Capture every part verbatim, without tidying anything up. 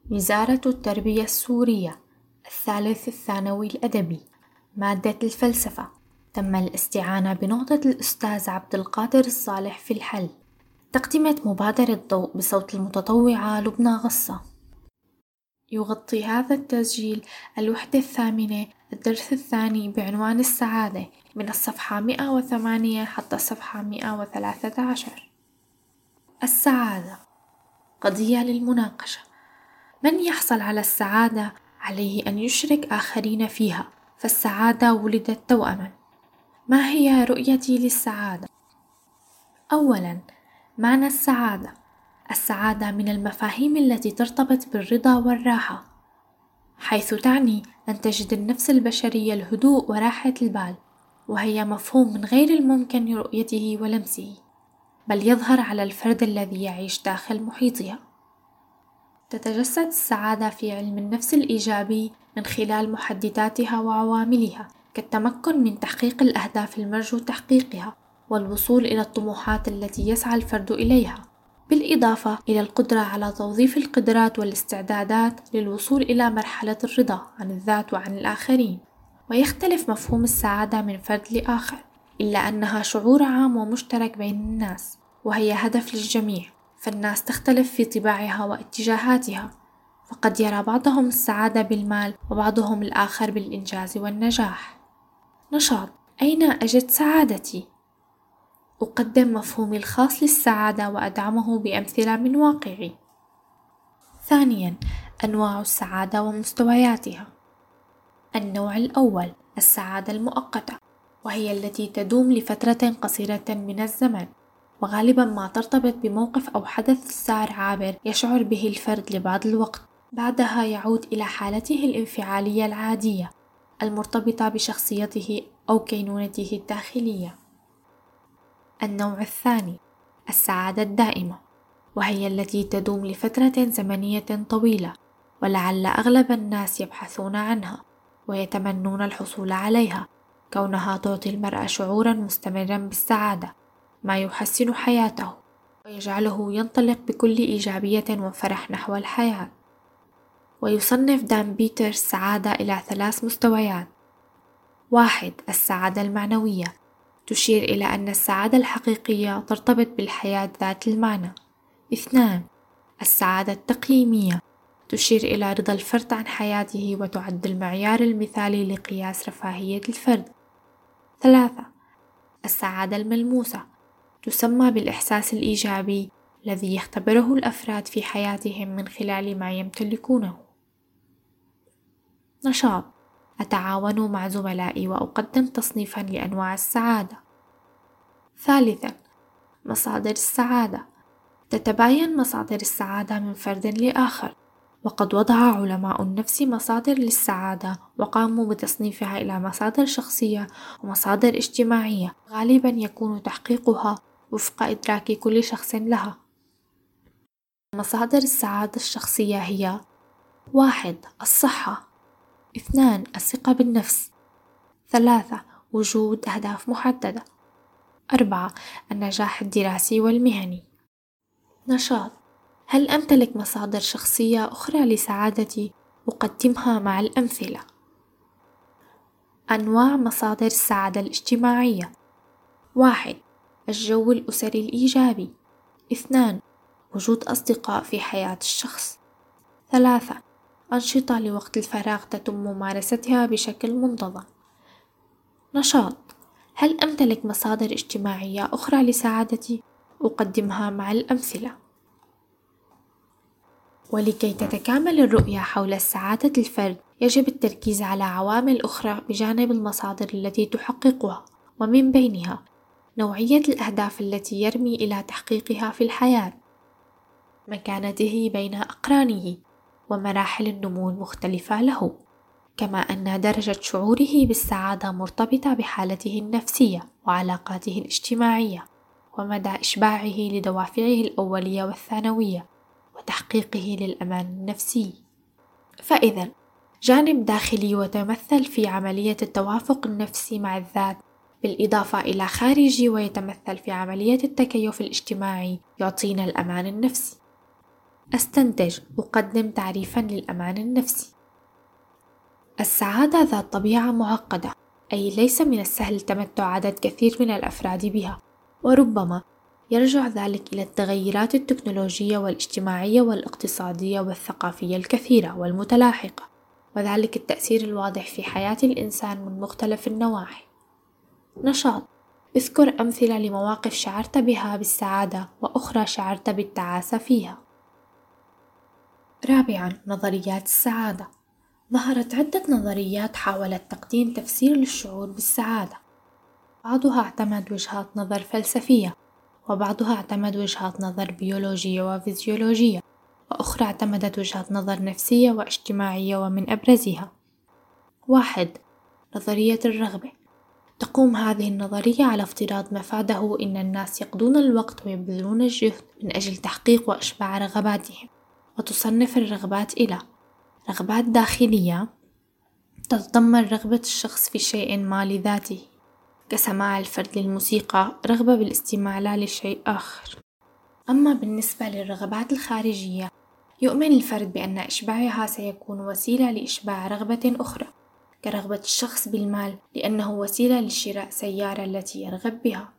وزارة التربية السورية، الثالث الثانوي الأدبي، مادة الفلسفة. تم الاستعانة بنقطة الأستاذ عبد القادر الصالح في الحل. تقدمة مبادرة ضوء بصوت المتطوعة لبنى غصة. يغطي هذا التسجيل الوحدة الثامنة الدرس الثاني بعنوان السعادة من الصفحة مئة وثمانية حتى الصفحة مئة وثلاثة عشر. السعادة قضية للمناقشة. من يحصل على السعادة عليه أن يشرك آخرين فيها، فالسعادة ولدت توأما. ما هي رؤيتي للسعادة؟ أولا، معنى السعادة. السعادة من المفاهيم التي ترتبط بالرضا والراحة، حيث تعني أن تجد النفس البشرية الهدوء وراحة البال، وهي مفهوم من غير الممكن رؤيته ولمسه، بل يظهر على الفرد الذي يعيش داخل محيطها. تتجسد السعادة في علم النفس الإيجابي من خلال محدداتها وعواملها، كالتمكن من تحقيق الأهداف المرجو تحقيقها والوصول إلى الطموحات التي يسعى الفرد إليها، بالإضافة إلى القدرة على توظيف القدرات والاستعدادات للوصول إلى مرحلة الرضا عن الذات وعن الآخرين. ويختلف مفهوم السعادة من فرد لآخر، إلا أنها شعور عام ومشترك بين الناس، وهي هدف للجميع، فالناس تختلف في طباعها واتجاهاتها، فقد يرى بعضهم السعادة بالمال وبعضهم الآخر بالإنجاز والنجاح. نشاط. أين أجد سعادتي؟ أقدم مفهومي الخاص للسعادة وأدعمه بأمثلة من واقعي. ثانيا، أنواع السعادة ومستوياتها. النوع الأول السعادة المؤقتة، وهي التي تدوم لفترة قصيرة من الزمن، وغالبا ما ترتبط بموقف أو حدث سار عابر يشعر به الفرد لبعض الوقت، بعدها يعود إلى حالته الانفعالية العادية المرتبطة بشخصيته أو كينونته الداخلية. النوع الثاني السعادة الدائمة، وهي التي تدوم لفترة زمنية طويلة، ولعل أغلب الناس يبحثون عنها ويتمنون الحصول عليها، كونها تعطي المرء شعورا مستمرا بالسعادة، ما يحسن حياته ويجعله ينطلق بكل إيجابية وفرح نحو الحياة. ويصنف دان بيتر السعادة إلى ثلاث مستويات. واحد، السعادة المعنوية، تشير إلى أن السعادة الحقيقية ترتبط بالحياة ذات المعنى. اثنان، السعادة التقييمية، تشير إلى رضا الفرد عن حياته وتعد المعيار المثالي لقياس رفاهية الفرد. ثلاثة، السعادة الملموسة، تسمى بالإحساس الإيجابي الذي يختبره الأفراد في حياتهم من خلال ما يمتلكونه. نشاط. أتعاون مع زملائي وأقدم تصنيفا لأنواع السعادة. ثالثا، مصادر السعادة. تتباين مصادر السعادة من فرد لآخر، وقد وضع علماء النفس مصادر للسعادة وقاموا بتصنيفها إلى مصادر شخصية ومصادر اجتماعية، غالبا يكون تحقيقها وفق إدراك كل شخص لها. مصادر السعادة الشخصية هي: واحد، الصحة. اثنان، الثقة بالنفس. ثلاثة، وجود أهداف محددة. أربعة، النجاح الدراسي والمهني. نشاط. هل أمتلك مصادر شخصية أخرى لسعادتي؟ أقدمها مع الأمثلة. أنواع مصادر السعادة الاجتماعية. واحد، الجو الأسري الإيجابي. اثنان، وجود أصدقاء في حياة الشخص. ثلاثة، أنشطة لوقت الفراغ تتم ممارستها بشكل منتظم. نشاط. هل أمتلك مصادر اجتماعية أخرى لسعادتي؟ أقدمها مع الأمثلة. ولكي تتكامل الرؤية حول السعادة الفرد، يجب التركيز على عوامل أخرى بجانب المصادر التي تحققها، ومن بينها نوعية الأهداف التي يرمي إلى تحقيقها في الحياة، مكانته بين أقرانه، ومراحل النمو المختلفة له، كما أن درجة شعوره بالسعادة مرتبطة بحالته النفسية وعلاقاته الاجتماعية، ومدى إشباعه لدوافعه الأولية والثانوية، وتحقيقه للأمان النفسي. فإذا جانب داخلي ويتمثل في عملية التوافق النفسي مع الذات، بالإضافة إلى خارجي ويتمثل في عملية التكيف الاجتماعي، يعطينا الأمان النفسي. أستنتج أقدم تعريفا للأمان النفسي. السعادة ذات طبيعة معقدة، أي ليس من السهل التمتع عدد كثير من الأفراد بها، وربما يرجع ذلك إلى التغيرات التكنولوجية والاجتماعية والاقتصادية والثقافية الكثيرة والمتلاحقة، وذلك التأثير الواضح في حياة الإنسان من مختلف النواحي. نشاط: اذكر أمثلة لمواقف شعرت بها بالسعادة وأخرى شعرت بالتعاسة فيها. رابعاً، نظريات السعادة. ظهرت عدة نظريات حاولت تقديم تفسير للشعور بالسعادة، بعضها اعتمد وجهات نظر فلسفية، وبعضها اعتمد وجهات نظر بيولوجية وفيزيولوجية، وأخرى اعتمدت وجهات نظر نفسية واجتماعية، ومن أبرزها: واحد. نظرية الرغبة. تقوم هذه النظرية على افتراض مفاده إن الناس يقضون الوقت ويبذلون الجهد من أجل تحقيق وإشباع رغباتهم، وتصنف الرغبات إلى رغبات داخلية تتضمن رغبة الشخص في شيء ما لذاته، كسماع الفرد للموسيقى، رغبة بالاستماع لا لشيء آخر. أما بالنسبة للرغبات الخارجية، يؤمن الفرد بأن إشباعها سيكون وسيلة لإشباع رغبة أخرى، كرغبة الشخص بالمال لأنه وسيلة لشراء سيارة التي يرغب بها.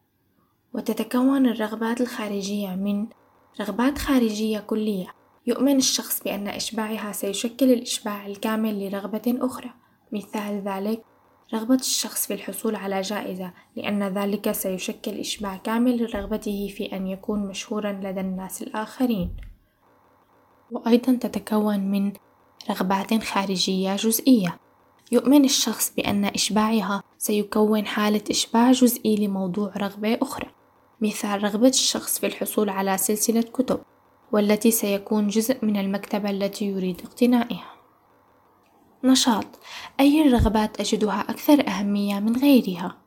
وتتكون الرغبات الخارجية من رغبات خارجية كلية، يؤمن الشخص بأن إشباعها سيشكل الإشباع الكامل لرغبة أخرى، مثال ذلك رغبة الشخص في الحصول على جائزة لأن ذلك سيشكل إشباع كامل لرغبته في أن يكون مشهورا لدى الناس الآخرين. وأيضا تتكون من رغبات خارجية جزئية، يؤمن الشخص بأن إشباعها سيكون حالة إشباع جزئي لموضوع رغبة أخرى، مثال رغبة الشخص في الحصول على سلسلة كتب، والتي سيكون جزء من المكتبة التي يريد اقتنائها. نشاط: أي الرغبات أجدها أكثر أهمية من غيرها؟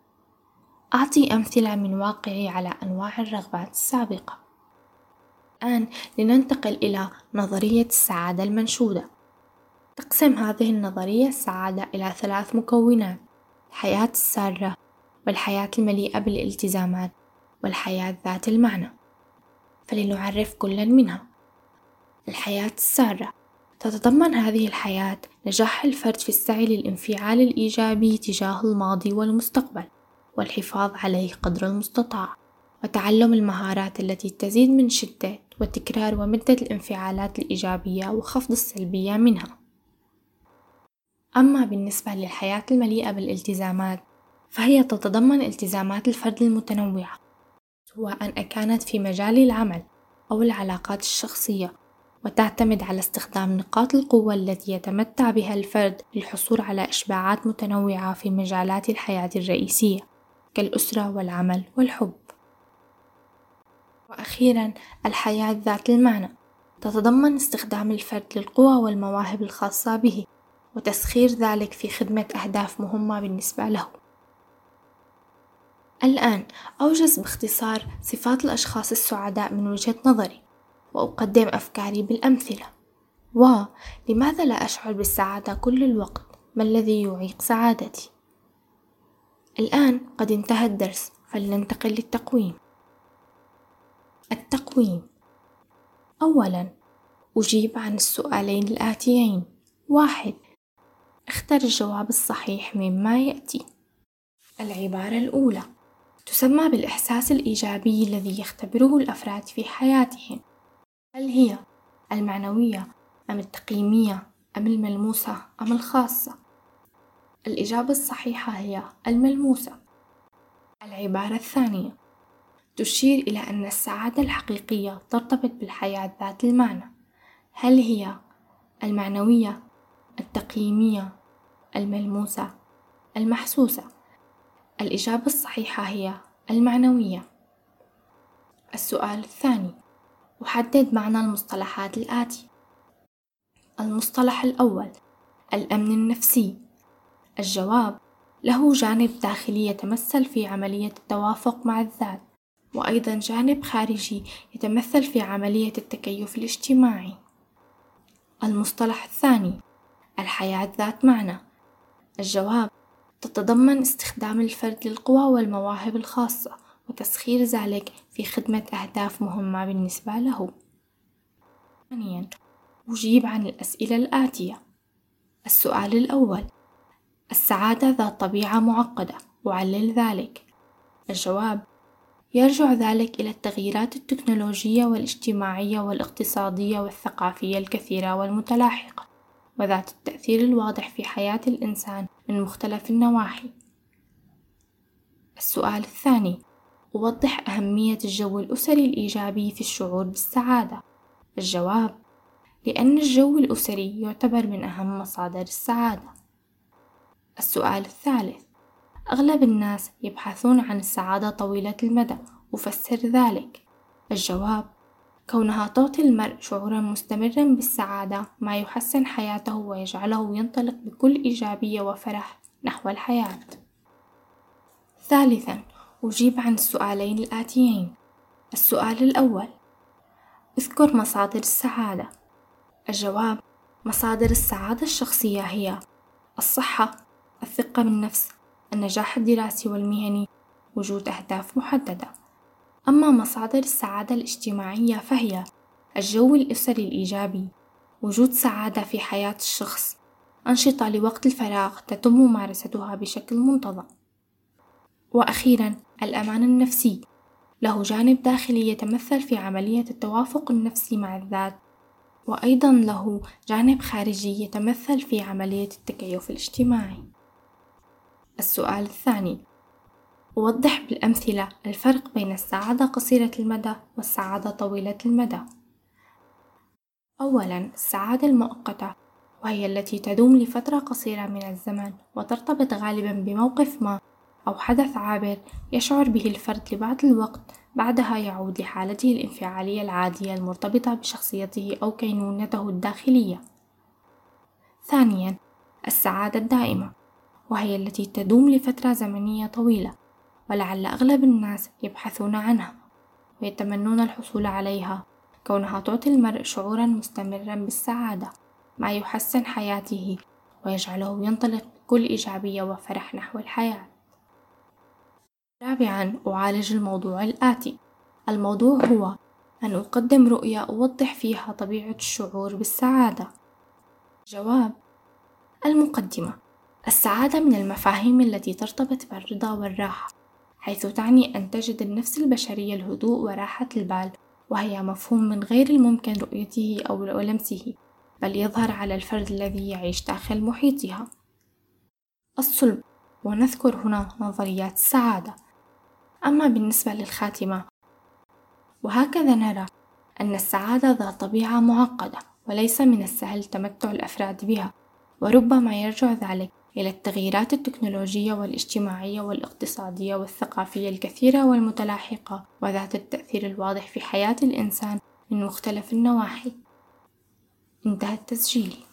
أعطي أمثلة من واقعي على أنواع الرغبات السابقة. الآن لننتقل إلى نظرية السعادة المنشودة. تقسم هذه النظرية السعادة إلى ثلاث مكونات: الحياة السارة، والحياة المليئة بالالتزامات، والحياة ذات المعنى. فلنعرف كل منها. الحياة السارة تتضمن هذه الحياة نجاح الفرد في السعي للانفعال الإيجابي تجاه الماضي والمستقبل، والحفاظ عليه قدر المستطاع، وتعلم المهارات التي تزيد من شدة وتكرار ومدة الانفعالات الإيجابية وخفض السلبية منها. أما بالنسبة للحياة المليئة بالالتزامات، فهي تتضمن التزامات الفرد المتنوعة، سواء كانت في مجال العمل أو العلاقات الشخصية، وتعتمد على استخدام نقاط القوة التي يتمتع بها الفرد للحصول على إشباعات متنوعة في مجالات الحياة الرئيسية كالأسرة والعمل والحب. وأخيرا، الحياة ذات المعنى تتضمن استخدام الفرد للقوى والمواهب الخاصة به، وتسخير ذلك في خدمة أهداف مهمة بالنسبة له. الآن أوجز باختصار صفات الأشخاص السعداء من وجهة نظري، وأقدم أفكاري بالأمثلة. ولماذا لا أشعر بالسعادة كل الوقت؟ ما الذي يعيق سعادتي؟ الآن قد انتهى الدرس، فلننتقل للتقويم. التقويم: أولا، أجيب عن السؤالين الآتيين. واحد، اختر الجواب الصحيح مما يأتي. العبارة الأولى تسمى بالإحساس الإيجابي الذي يختبره الأفراد في حياتهم. هل هي المعنوية أم التقييمية أم الملموسة أم الخاصة؟ الإجابة الصحيحة هي الملموسة. العبارة الثانية تشير إلى أن السعادة الحقيقية ترتبط بالحياة ذات المعنى. هل هي المعنوية، التقييمية، الملموسة، المحسوسة؟ الإجابة الصحيحة هي المعنوية. السؤال الثاني، أحدد معنى المصطلحات الآتي. المصطلح الأول: الأمن النفسي. الجواب: له جانب داخلي يتمثل في عملية التوافق مع الذات، وأيضا جانب خارجي يتمثل في عملية التكيف الاجتماعي. المصطلح الثاني: الحياة ذات معنى. الجواب: تتضمن استخدام الفرد للقوى والمواهب الخاصة، وتسخير ذلك في خدمة أهداف مهمة بالنسبة له. ثانياً، أجيب عن الأسئلة الآتية. السؤال الأول: السعادة ذات طبيعة معقدة، وعلل ذلك. الجواب: يرجع ذلك إلى التغييرات التكنولوجية والاجتماعية والاقتصادية والثقافية الكثيرة والمتلاحقة، وذات التأثير الواضح في حياة الإنسان من مختلف النواحي. السؤال الثاني: أوضح أهمية الجو الأسري الإيجابي في الشعور بالسعادة. الجواب: لأن الجو الأسري يعتبر من أهم مصادر السعادة. السؤال الثالث: أغلب الناس يبحثون عن السعادة طويلة المدى، وفسر ذلك. الجواب: كونها تعطي المرء شعورا مستمرا بالسعادة ما يحسن حياته ويجعله ينطلق بكل إيجابية وفرح نحو الحياة. ثالثا، أجيب عن السؤالين الآتيين. السؤال الأول: اذكر مصادر السعادة. الجواب: مصادر السعادة الشخصية هي الصحة، الثقة بالنفس، النجاح الدراسي والمهني، وجود أهداف محددة. أما مصادر السعادة الاجتماعية فهي الجو الأسري الإيجابي، وجود سعادة في حياة الشخص، أنشطة لوقت الفراغ تتم ممارستها بشكل منتظم. وأخيرا، الأمان النفسي له جانب داخلي يتمثل في عملية التوافق النفسي مع الذات، وأيضا له جانب خارجي يتمثل في عملية التكيف الاجتماعي. السؤال الثاني: أوضح بالأمثلة الفرق بين السعادة قصيرة المدى والسعادة طويلة المدى. أولاً، السعادة المؤقتة، وهي التي تدوم لفترة قصيرة من الزمن وترتبط غالباً بموقف ما أو حدث عابر يشعر به الفرد لبعض الوقت، بعدها يعود لحالته الانفعالية العادية المرتبطة بشخصيته أو كينونته الداخلية. ثانياً، السعادة الدائمة، وهي التي تدوم لفترة زمنية طويلة، ولعل أغلب الناس يبحثون عنها ويتمنون الحصول عليها، كونها تعطي المرء شعورا مستمرا بالسعادة ما يحسن حياته ويجعله ينطلق بكل إيجابية وفرح نحو الحياة. رابعا، أعالج الموضوع الآتي. الموضوع هو أن أقدم رؤية أوضح فيها طبيعة الشعور بالسعادة. جواب: المقدمة: السعادة من المفاهيم التي ترتبط بالرضا والراحة، حيث تعني أن تجد النفس البشرية الهدوء وراحة البال، وهي مفهوم من غير الممكن رؤيته أو لمسه، بل يظهر على الفرد الذي يعيش داخل محيطها. الصلب، ونذكر هنا نظريات السعادة. أما بالنسبة للخاتمة، وهكذا نرى أن السعادة ذات طبيعة معقدة، وليس من السهل تمتع الأفراد بها، وربما يرجع ذلك إلى التغييرات التكنولوجية والاجتماعية والاقتصادية والثقافية الكثيرة والمتلاحقة، وذات التأثير الواضح في حياة الإنسان من مختلف النواحي. انتهى التسجيل.